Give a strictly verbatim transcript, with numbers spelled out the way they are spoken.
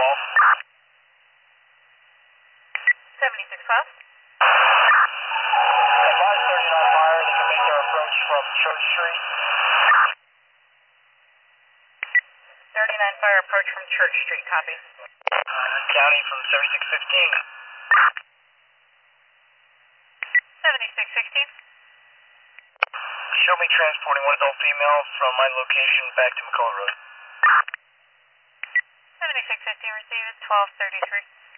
twelve. seventy-six twelve. Advise thirty-nine Fire, they can make their approach from Church Street. thirty-nine Fire approach from Church Street, copy. County from seventy-six fifteen. seventy-six sixteen. Show me transporting one adult female from my location back to McCullough Road. seventy-six fifteen, receive it, twelve thirty-three.